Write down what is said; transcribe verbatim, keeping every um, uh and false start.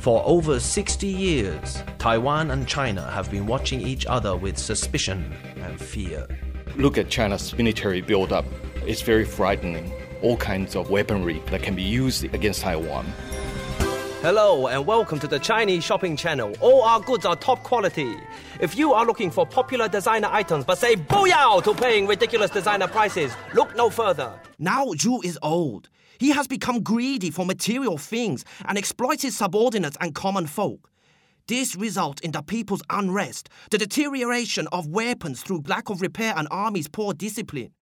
For over sixty years, Taiwan and China have been watching each other with suspicion and fear. Look at China's military buildup. It's very frightening. All kinds of weaponry that can be used against Taiwan. Hello and welcome to the Chinese Shopping Channel. All our goods are top quality. If you are looking for popular designer items but say booyah to paying ridiculous designer prices, look no further. Now Zhu is old. He has become greedy for material things and exploits his subordinates and common folk. This results in the people's unrest, the deterioration of weapons through lack of repair and army's poor discipline.